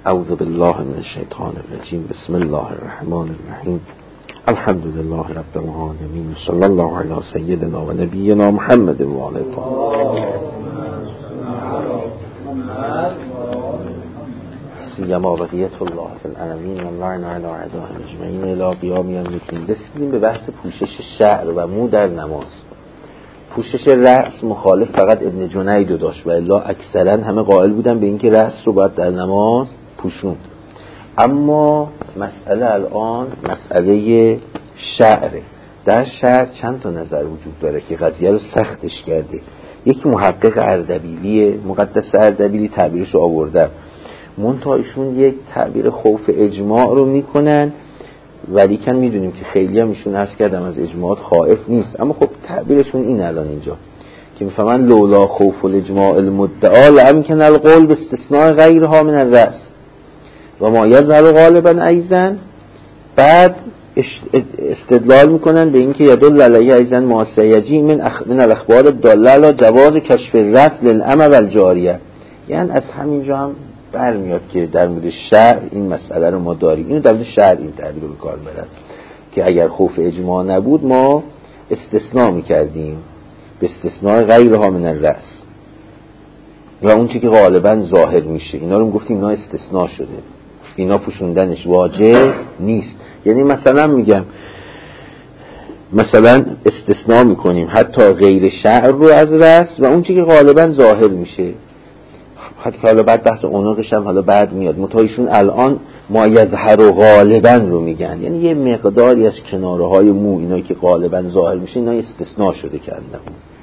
اعوذ بالله من الشیطان الرجیم. بسم الله الرحمن الرحیم. الحمد لله رب العالمین. صلی الله علی سیدنا و نبینا محمد و آله سیما بقیت الله فی العالمین و لعن علی اعدائهم اجمعین الی قیام یوم الدین. رسیدیم به بحث پوشش شعر و مو در نماز. پوشش رأس مخالف فقط ابن جنید داشت و الا اکثرا همه قائل بودن به اینکه رأس رو باید در نماز پوشوند. اما مسئله الان مسئله شعره. در شعر چند تا نظر وجود داره که قضیه رو سختش کرده. یکی محقق اردبیلی، مقدس اردبیلی تعبیرش رو آورده، منتها ایشون یک تعبیر خوف اجماع رو میکنن، ولی کن میدونیم که خیلی هم ایشون عرض کردم از اجماعات خائف نیست، اما خب تعبیرشون این الان اینجا که میفهمن لولا خوف الاجماع المدعا لامکن القول باستثناء غیرها من الرأس و ما یظهر غالبا ایضا. بعد استدلال میکنن به اینکه یدل علیه ایضا ما سیجی من الاخبار الداله علی جواز کشف الرأس للأمة والجاریه. یعنی از همینجا هم برمیاد که در مورد شعر این مسئله رو ما داریم. اینو در مورد شعر این تعبیر رو به کار برد که اگر خوف اجماع نبود ما استثناء میکردیم به استثناء غیرها من الرأس یا اون چیزی که غالبا ظاهر میشه. اینا رو میگفتیم اینا استثناء شده، اینا پوشوندنش واجب نیست. یعنی مثلا میگم مثلا استثناء میکنیم حتی غیر شعر رو از رأس و اون چیزی که غالبا ظاهر میشه. حتی که حالا بعد بحث عنقش هم حالا بعد میاد. متایشون الان ما یظهر و غالبا رو میگن، یعنی یه مقداری از کناره های مو اینایی که غالبا ظاهر میشه اینا استثناء شده کردن.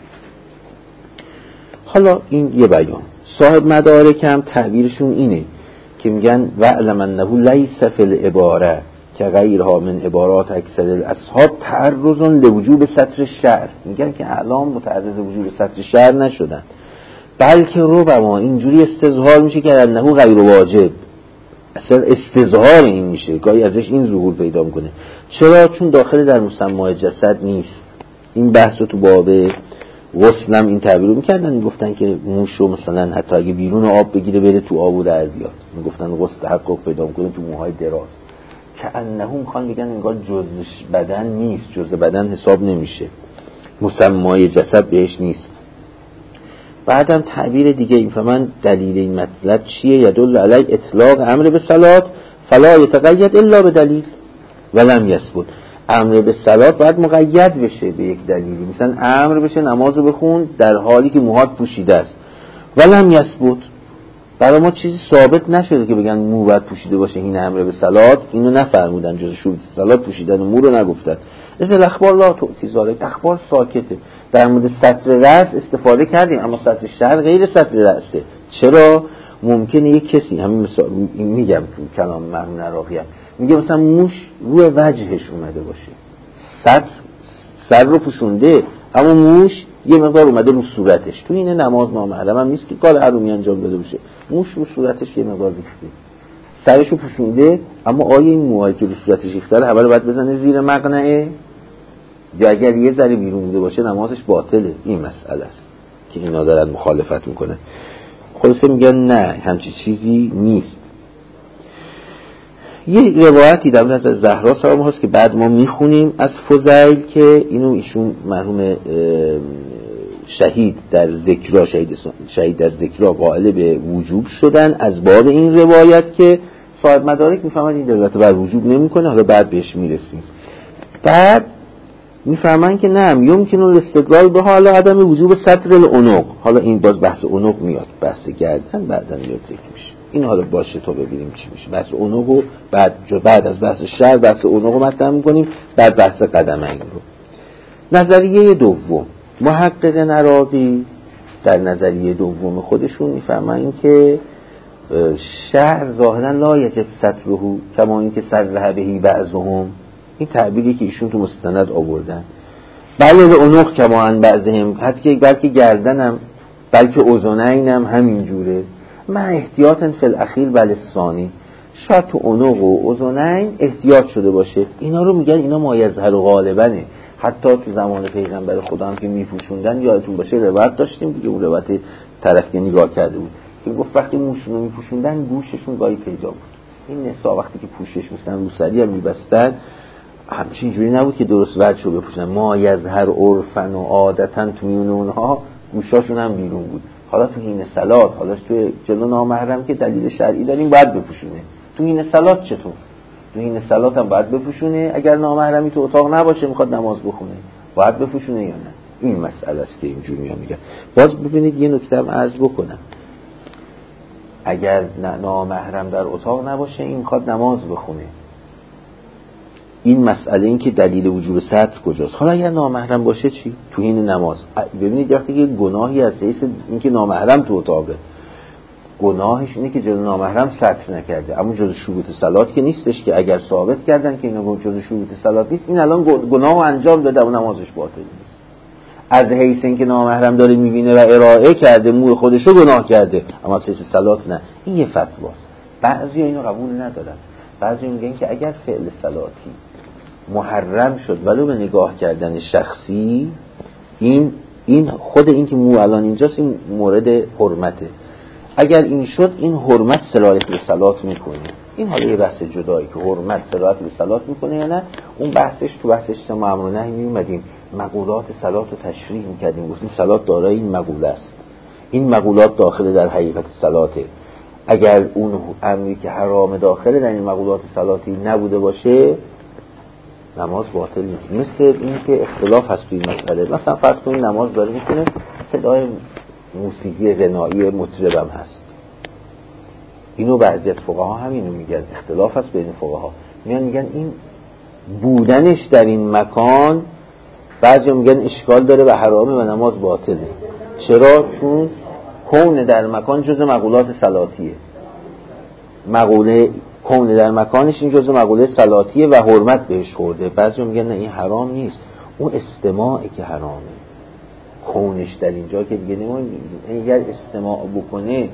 حالا این یه بیان. صاحب مدارک هم تعبیرشون اینه که میگن وعلم انه لیس فی العباره که غیرها من عبارات اکثر الاصحاب تعرض لوجوب سطر الشعر. میگن که الان متعرض وجوب سطر شعر نشدن، بلکه ربما اینجوری استظهار میشه که انه غیر واجب. اصلا استظهار این میشه، گاهی ازش این ظهور پیدا میکنه. چرا؟ چون داخل در مسمای جسد نیست. این بحث رو تو باب غسلم این تعبیر رو میکردن، میگفتن که موشو مثلا حتی اگه بیرون آب بگیره بره تو آب و در بیاد، میگفتن غسل تحقق پیدا میکنه تو موهای دراز. که انه میخوان بگن انگار جزء بدن نیست، جزء بدن حساب نمیشه، مسمای جسد بهش نیست. بعدم تعبیر دیگه این فهمن دلیل این مطلب چیه؟ یدل علی اطلاق امر به صلات فلا یتقید الا به دلیل ولم یثبت. امر به صلات باید مقید بشه به یک دلیلی، مثلا امر بشه نمازو بخون در حالی که موهات پوشیده است، ولم یثبت. برای ما چیزی ثابت نشده که بگن مو باید پوشیده باشه این امر به صلات. اینو نفرمودن، جز شروط صلات پوشیدن مو رو نگفتن. مثل اخبار لا تعطی ذالک، اخبار ساکته. در مورد سطر رأس استفاده کردیم، اما سطر شعر غیر سطر رأسه. چرا؟ ممکنه یک کسی، همین مثال میگم تو کلام مرحوم عراقی میگه مثلا موش روی وجهش اومده باشه، سر رو پوشونده اما موش یه مقدار اومده رو صورتش. تو این نماز نامحرم هم نیست که کار حرومی انجام داده باشه. موش رو صورتش یه مقدار ریخته، سرشو پوشونده، اما آیا این موهایی که رو صورتش ریخته رو اول باید بزنه زیر مقنعه یا اگر یه ذره بیرون بوده باشه نمازش باطله؟ این مسئله است که اینا دارن مخالفت میکنن. خلاصه میگن نه، همچی چیزی نیست. یه روایتی در مورد از زهرا سلام هست که بعد ما میخونیم از فضیل که اینو ایشون مرحوم شهید در ذکرا قائل به وجوب شدن از باب این روایت که صاحب مدارک میفهمن این دلالت بر وجوب نمیکنه. حالا بعد بهش میرسیم. بعد میفهمن که نه، یمکن الاستدلال به حال عدم وجوب سطر العنق. حالا این باز بحث عنق میاد، بحث گردن بعداً میاد ذکر میشه. این حالا باشه تا ببینیم چی میشه. بحث عنق رو بعد از بحث شعر بحث عنق رو مطرح میکنیم، بعد بحث قدمین رو. نظریه دوم، محقق عراقی در نظریه دوم خودشون میفهمن که شعر ظاهرا لا یجب سطره کما این که صرح بهی بعضهم. این تعبیری که ایشون تو مستند آوردن، بله عنق کما ان بعضهم، حتی بلکه گردنم بلکه اذنینم همین جوره، من احتیاطا فی الاخیر بلسانی. شاید تو عنق و اذنین احتیاط شده باشه. اینا رو میگن اینا ما یظهر غالبنه. حتی تو زمان پیغمبر خدا هم که میپوشوندن، یادتون باشه روایت داشتیم دیگه، اون روایت طرف که نگاه کرده بود که گفت وقتی موشون رو میپوشوندن گوششون گاهی پیدا بود. این نسا وقتی که پوشش می‌کردن روسری هم میبستن همچین جوری نبود که درست ورچو بپوشن، ما یظهر عرفن و عادتن تو میون اونها گوشاشون هم بیرون بود. حالا تو حین صلات، حالا تو جلو نامحرم که دلیل شرعی داریم باید بپوشونه. تو حین صلات چطور؟ تو حین صلات هم باید بپوشونه. اگر نامحرمی تو اتاق نباشه میخواد نماز بخونه باید بپوشونه یا نه؟ این مسئله است که اینجوری میگن. باز ببینید یه نکته هم عرض بکنم، اگر نامحرم در اتاق نباشه این میخواد نماز بخونه، این مسئله این که دلیل وجوب ستر کجاست؟ حالا اگر نامحرم باشه چی؟ تو حین نماز ببینید وقتی که گناهی از حیث اینکه نامحرم تو اتاقه، گناهش اینه که جلو نامحرم ستر نکرده، اما جزو شروط صلات که نیستش که اگر ثابت کردن که اینا جزو شروط صلات نیست، این الان گناهو انجام داده و نمازش باطل نیست. از حیث اینکه نامحرم داره میبینه و ارائه کرده موی خودشو گناه کرده، اما از حیث صلات نه. این یه فتواست. بعضی اینو قبول ندارن. بعضی میگن که اگر فعل صلاتی محرم شد ولو به نگاه کردن شخصی، این خود این که مو الان اینجاست این مورد حرمته، اگر این شد این حرمت سرایت به صلات میکنه. این حالا یه بحث جدایی که حرمت سرایت به صلات میکنه یا نه، اون بحثش تو بحثش امر و نهی میومدیم، مقولات صلات رو تشریح میکردیم، گفتیم صلات دارای این مقوله است، این مقولات داخل در حقیقت صلاته. اگر اون امری که حرام داخل در این مقولات صلاتی نبوده باشه نماز باطل نیست. مثل این که اختلاف هست توی این مسئله، مثلا فرض کنید نماز داره میکنه صدای موسیقی غنایی مطربم هست، اینو بعضی از فقها همینو میگن، اختلاف هست بین فقها، میگن این بودنش در این مکان بعضی میگن اشکال داره و حرامه و نماز باطله. چرا؟ چون کون در مکان جزء مقولات صلاتیه، مقوله کون در مکانش این جزء مقوله صلاتیه و حرمت بهش خورده. بعضی میگن نه این حرام نیست، اون استماعی که حرامه، کونش در اینجا که دیگه نمون اگر استماع بکنه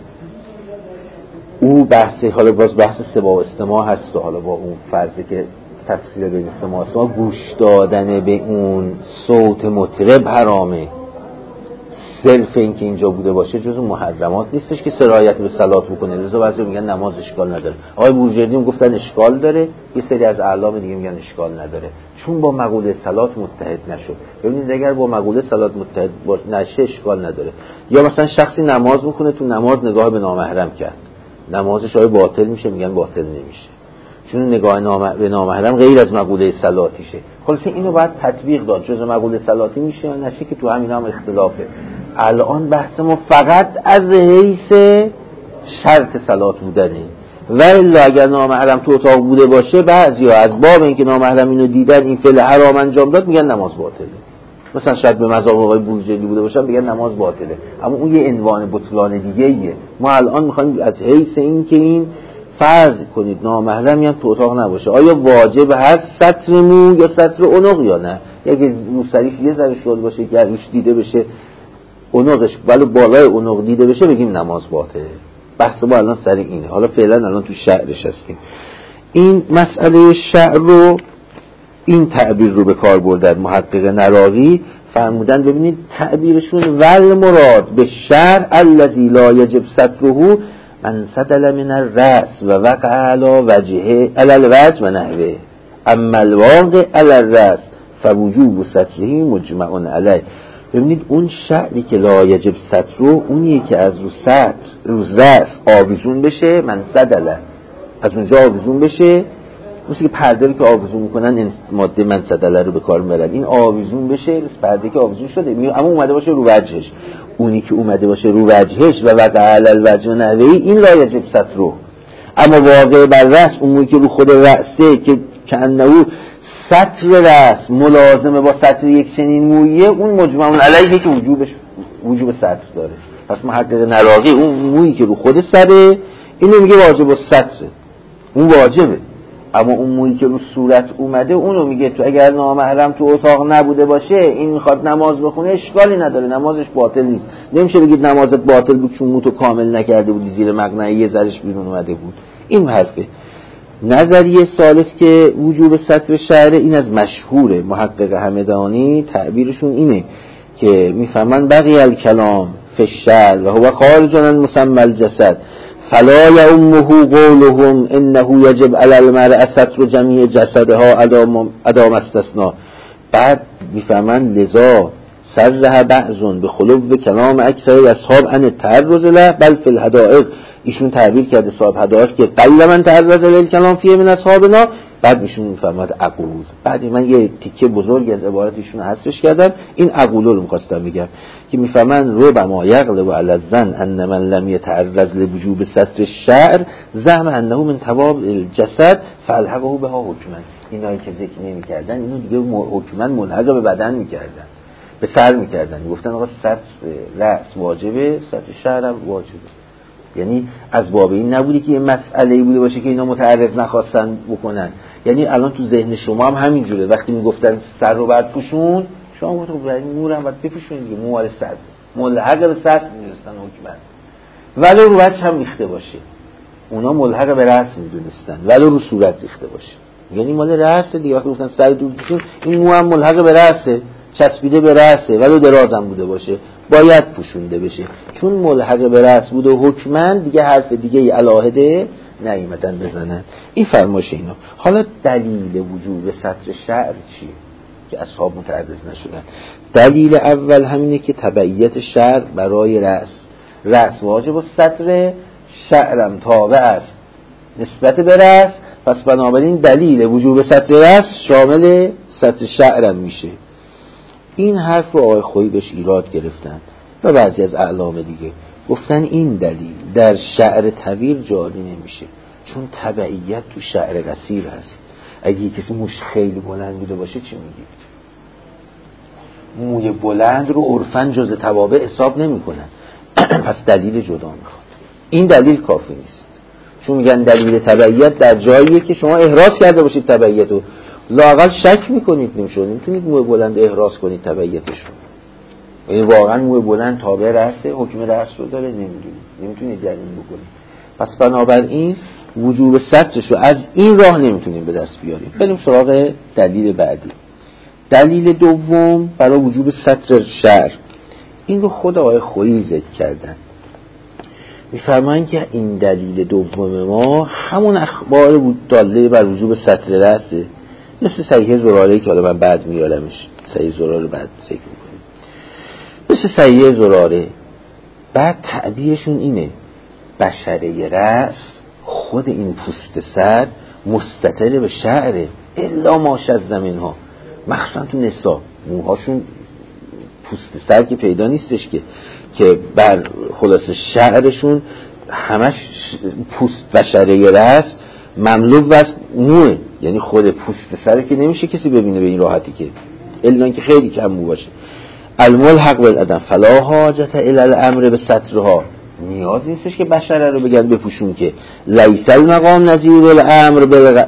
او بحث، حالا باز بحث سماع و استماع هست و حالا با اون فرضی که تفصیل بین سماع و استماع، گوش دادن به اون صوت مطرب حرامه، صرف این که اینجا بوده باشه جزو محرمات نیستش که سرایت به صلات بکنه. لذا بعضی میگن نماز اشکال نداره. آقای بورجردی گفتن اشکال داره، یه سری از اعلام دیگه میگن اشکال نداره چون با مقوله صلات متحد نشد. ببینید اگر با مقوله صلات متحد نشه اشکال نداره. یا مثلا شخصی نماز میخونه تو نماز نگاه به نامحرم کرد، نمازش آیا باطل میشه؟ میگن باطل نمیشه چون نگاه به نامحرم غیر از مقوله صلاتیشه. خلاصه اینو باید تطبیق داد، جزء مقوله صلاتی میشه یا نشه که تو همین هم اختلافه. الان بحث ما فقط از حیث شرط صلات بودنه، و الا اگر نامحرم تو اتاق بوده باشه بعضیا از باب اینکه نامحرم اینو دیدن این فعل حرام انجام داد میگن نماز باطله. مثلا شاید به مذهب آقای بورجردی بوده باشن بگن نماز باطله، اما اون یه عنوان بطلان دیگه ایه. ما الان میخوایم از حیث اینکه این فرض کنید نامحرم یعنی تو اتاق نباشه، آیا واجب هست ستر مو یا ستر عنق یا نه؟ اگه روسریش یه ذره شل باشه که روش دیده بشه عنقش ولی بالای عنق دیده بشه بگیم نماز باطله. بحث ما الان سر اینه. حالا فعلا الان تو شعرش هستیم. این مسئله شعر رو، این تعبیر رو به کار بردن محقق نراقی، فرمودن ببینید تعبیرشون ول مراد به شعر الذی لا یجب ستره من سدل من الرأس و وقع علی وجهه علی الوجه و نحوه اما الواقع علی الرأس فوجوب ستره مجمع علیه. ببینید اون شعری که لا یجب ستره اونیه که از رو رأس آویزون بشه، من سدل از اونجا آویزون بشه، مثل که پرده که آویزون میکنن ماده من سدله رو به کار میبرن، این آویزون بشه پرده که آویزون شده اما اومده باشه رو وجهش، اونی که اومده باشه رو وجهش و وقع علی الوجه و نحوه این لا یجب ستره. اما واقع بر رأس اون موی که رو خود رأسه که کأنه سطر رأس ملازمه با سطر یک چنین مویه، اون مجمع علیه که وجوب سطر داره. پس محقق نراقی اون مویی که رو خود سره اینو میگه واجب الستره، اون واجبه، اما اون مویی که رو صورت اومده اونو میگه تو اگر نامحرم تو اتاق نبوده باشه این میخواد نماز بخونه اشکالی نداره، نمازش باطل نیست. نمیشه بگید نمازت باطل بود چون موتو کامل نکرده بودی زیر مقنعه یه ذرش بیرون اومده بود. این حرفه. نظریه ثالث که وجوب ستر شعر، این از مشهور محقق همدانی، تعبیرشون اینه که میفهمن بقی الکلام فی فی الشعر و هو خارج عن مسمى الجسد فلا یعمه قولهم انه یجب علی المرء ستر جمیع جسدها ادام استثناء. بعد میفهمن لذا صرح بعضون به خلو کلام اکثر اصحاب ان التعرض له بل فی الحدائق. ایشون تعبیر کرده صاحب حدائق که قل من تعرض له الکلام فیه من اصحابنا. بعد میشون میفهمد عقول. بعد من یه تیکه بزرگ از عبارت ایشون حذفش کردم، این عقول رو می‌خواستم بگم که میفهمن ربما یغلب علی الظن ان من لم یتعرض لوجوب ستر الشعر زعم انه من توابع الجسد فالحقه بها حکما. اینایی که ذکر نمی‌کردن اینو دیگه حکما ملحق به بدن می‌کردن، به سر می‌کردن، گفتن آقا ستر رأس واجبه، ستر شعر هم واجبه. یعنی از باب این نبودی که یه مسئله‌ای بوده باشه که اینا متعرض نخواستن بکنن. یعنی الان تو ذهن شما هم همین جوره، وقتی میگفتن سر رو بعد پوشون، شما گفتن مورم بعد بپوشونید دیگه، موال صد ملحق به صد می‌دونستن حکما، ولو رو وجه هم ریخته باشه. اونا ملحق به رأس می‌دونستن ولو رو صورت ریخته باشه. یعنی مال رأس دیگه، وقتی گفتن سر دور پوشون، این مو هم ملحق به رأسه، چسبیده به رأسه ولو درازم بوده باشه باید پوشونده بشه. چون ملحق به رأس بوده حکما دیگه حرف دیگه ای علاهده نیومدن بزنن. این فرمایش اینا. حالا دلیل وجوب ستر شعر چیه که اصحاب متعرض نشدن؟ دلیل اول همینه که تبعیت شعر برای رأس واجب و ستر شعرم تابع است نسبت به رأس، پس بنابراین دلیل وجوب ستر رأس شامل ستر شعرم میشه. این حرف رو آقای خویی بهش ایراد گرفتن و بعضی از اعلام دیگه گفتن این دلیل در شعر طویل جاری نمیشه، چون تبعیت تو شعر قصیر هست. اگه کسی موش خیلی بلند بوده باشه چی میگید؟ موی بلند رو عرفاً جز توابع حساب نمی کنن. پس دلیل جدا میخواد. این دلیل کافی نیست، چون میگن دلیل تبعیت در جاییه که شما احراز کرده باشید تبعیت رو، لااقل شک میکنید نمیتونید موی بلند احراز کنید تبعیتش رو. این واقعا موی بلند تابع رأسه، حکم رأس رو داره، نمیتونید جریان بکنید. پس بنابراین وجوب سترش رو از این راه نمیتونیم به دست بیاریم. بریم سراغ دلیل بعدی. دلیل دوم برای وجوب ستر شعر، این رو خود آقای خویی ذکر کردن. میفرمایند که این دلیل دوم ما همون اخبار داله بر وجوب ستر رأسه، مثل صحیح زراره‌ای که حالا من بعد میارمش، صحیح زراره بعد ذکر میکنیم، مثل صحیح زراره. بعد تعبیرشون اینه بشره رأس، خود این پوست سر مستتر به شعره الا ما شذ منها، مخصوصا تو نسا موهاشون پوست سر که پیدا نیستش که بر خلاص شعرشون همش پوست بشره رأس مملو وست موه، یعنی خود پوست سر که نمیشه کسی ببینه به این راحتی که الا اینکه خیلی کم مو باشه. الملحق بالعدم فلا حاجت الی الامر به سترها، نیاز نیستش که بشره رو بگن بپوشون، که لیس المقام نظیر الامر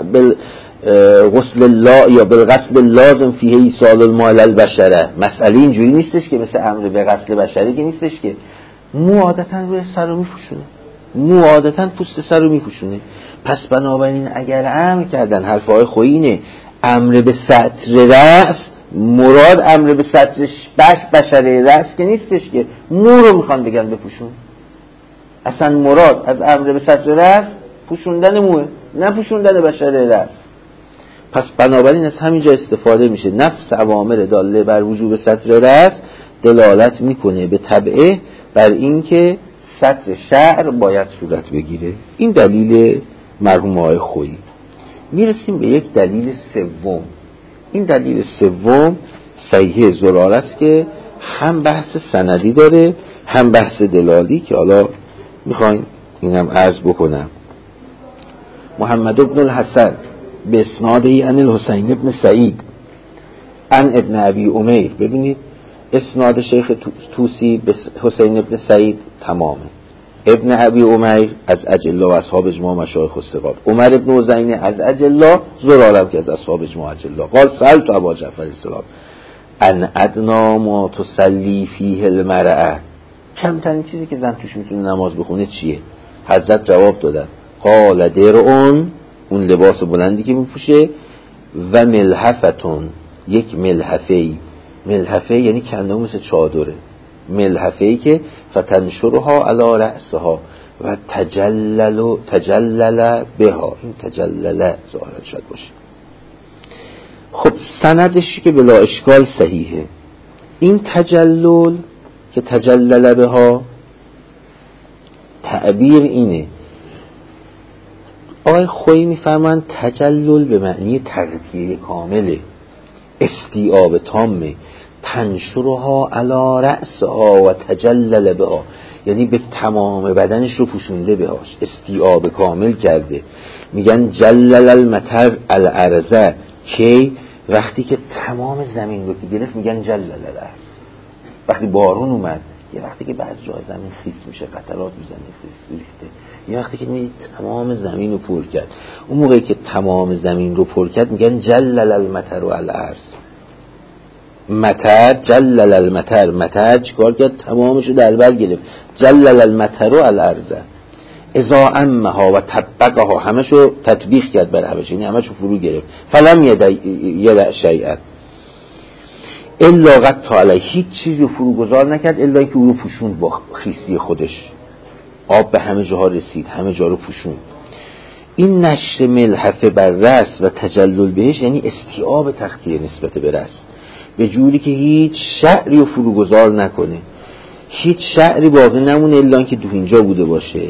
غسل الله یا بالغسل لازم فیه ایصال الماء للبشره. مسئله اینجوری نیستش که مثل امر به غسل بشری که نیستش که مو عادتا روی سر رو میپوشونه، مو عادتا پوست سر رو میپوشونه. پس بنابراین اگر امر کردن حرفای خویینه امر به ستر رأس، مراد امر به ستر بشره رأس که نیستش که مو رو میخوان بگن بپوشون. اصلا مراد از امر به ستر رأس پوشوندن موه، نه پوشوندن بشره رأس. پس بنابراین از همینجا استفاده میشه نفس اوامر داله بر وجوب ستر رأس دلالت میکنه به تبعه بر این که ستر شعر باید صورت بگیره. این دلیل مرحوم آقای خویی. میرسیم به یک دلیل سوم. این دلیل سوم صحیح زراره است که هم بحث سندی داره هم بحث دلالی که حالا میخواین اینم عرض بکنم. محمد ابن الحسن به اسنادی عن الحسین ابن سعید عن ابن ابی امیر. ببینید اسناد شیخ توسی به حسین ابن سعید تمامه. ابن ابی امیر از اجلا و اصحاب اجماع مشایخ الثقات، عمر ابن حسین از اجلا، زرارم که از اصحاب اجماع اجلا. قال سألت ابا جعفر السلام ان ادنا ما تصلی فیه المرأة، کمترین چیزی که زن توش میتونه نماز بخونه چیه؟ حضرت جواب دادن قال درعون، اون لباس بلندی که میپوشه، و ملحفتون، یک ملحفه‌ای. ملحفه یعنی کندام مثل چادره، ملحفه‌ای که فتنشرها علی رأسها و تجلل بها، این تجلل ظاهر شد باشه. خب سندشی که بلا اشکال صحیحه. این تجلل که تجلل بها تعبیر اینه، آقای خویی میفرمایند تجلل به معنی تغطیه کامله، استیعاب تامه، تنشرها علی رأسها و تجلل بها، یعنی به تمام بدنش رو پوشونده بهاش، استیعاب کامل کرده. میگن جلل المطر الارض، کی؟ وقتی که تمام زمین رو که گرفت میگن جلل الارض. وقتی بارون اومد، یه وقتی که بعض جای زمین خیس میشه، قطرات میزنه، خیس ریخته، یه وقتی که میگه تمام زمین رو پر کرد. اون موقعی که تمام زمین رو پر کرد میگن جلل المطر الارض. مطر جلل المطر، مطر چیکار کرد؟ تمامش رو در بر گرفت. جلل المطر الارض اذا امها و طبقها، همشو تطبیق کرد بر همش، یعنی همشو فرو گرفت. فلم یدع شیئا الا غطى علیه، هیچ چیزی رو فروگذار نکرد الا اینکه او رو پوشوند با خیسی خودش. آب به همه جاها رسید، همه جا رو پوشوند. این نشر ملحفه بر رأس و تجلل بهش یعنی استیعاب تغطیه نسبت به رأس، به جوری که هیچ شعری رو فروگذار نکنه، هیچ شعری باقی نمونه الا اینکه دو اینجا بوده باشه،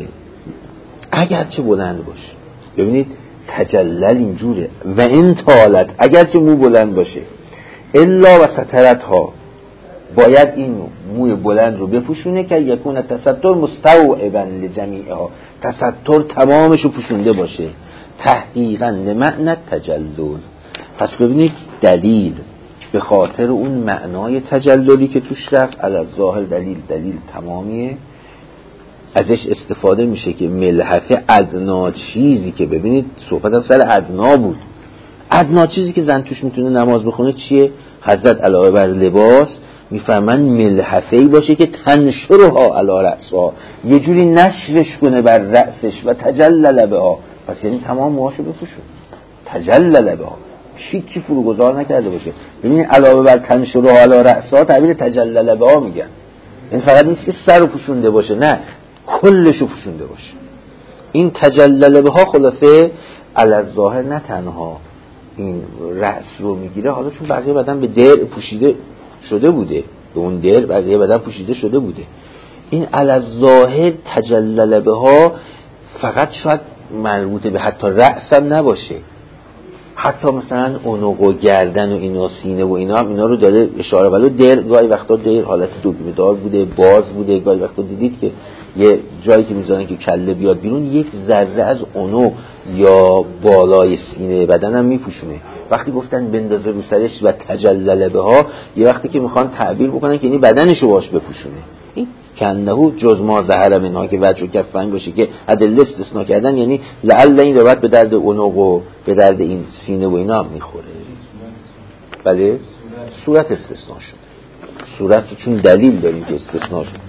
اگرچه بلند باشه. ببینید تجلل اینجوره. و این طالت، اگرچه مو بلند باشه، الا و سترتها، باید این موی بلند رو بپوشونه که یکون تستر مستوعبا لجمیعها، تستر تمامش رو پوشونده باشه، تحقیقا لمعنی تجلل. پس ببینید دلیل به خاطر اون معنای تجللی که توش رفت، از ظاهر دلیل تمامیه، ازش استفاده میشه که ملحفه ادنا چیزی که، ببینید صحبت هم سر ادنا بود، ادنا چیزی که زن توش میتونه نماز بخونه چیه؟ حضرت علاوه بر لباس میفهمن ملحفه‌ای باشه که تنشرها علی رأسها، یه جوری نشرش کنه بر رأسش و تجلل بها، پس یعنی تمام موهاشو بپوشون، تجلل بها، چی فروگذار نکرده باشه. ببینید علاوه بر تنشرها علی رأسها تعبیر تجلل بها میگن، این فقط نیست که سر رو پوشونده باشه، نه کلشو پوشونده باشه. این تجلل بها خلاصه علی الظاهر نه تنها این رأس رو میگیره، حالا چون بقیه بدن به درع پوشیده شده بوده، به اون درع بقیه بدن پوشیده شده بوده، این علی الظاهر تجلل بها فقط شاید مربوط به حتی رأس هم نباشه، حتی مثلا عنق و گردن و اینا، سینه و اینا هم اینا رو داره اشاره. ولی در گاهی وقتا در حالت دگمه دار بوده، باز بوده، گاهی وقتا دیدید که یه جایی که میذارن که کله بیاد بیرون، یک ذره از عنق یا بالای سینه بدن هم میپوشونه. وقتی گفتن بندازه رو سرش و تجلل بها، یه وقتی که میخوان تعبیر بکنن که یعنی بدنشو باش بپوشونه. این کنهو جز ما ظهر منها که وجه و کفن باشه که ادله استثناء کردن، یعنی لعل این روایت به درد عنق و به درد این سینه و اینا هم میخوره. بله صورت استثناء شده، صورت چون دلیل داریم که استثناء شده.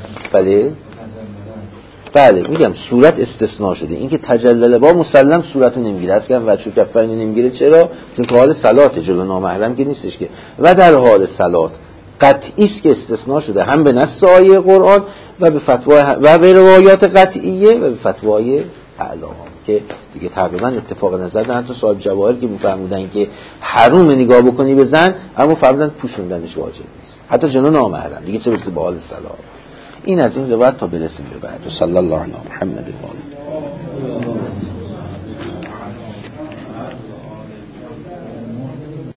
بله میگم صورت استثناء شده. این که تجلل با مسلم صورت نمیگیره، اصلا وجه و کفن نمیگیره. چرا؟ چون تو حال صلات، جلو نامحرم که نیستش که. و در حال صلات قطعی است که استثناء شده، هم به نص آیه قرآن و به فتوا و به روایات قطعیه و به فتوای اعلام که دیگه تقریبا اتفاق نظر دارن. حتی صاحب جواهر که میفرمودن که حروم نگاه بکنی به زن، اما فرمودن پوشوندنش واجب نیست حتی جلو نامحرم، دیگه چه برسه به حال صلات. این از این روایت تا برسیم به بعد. صلی الله علی محمد و آله.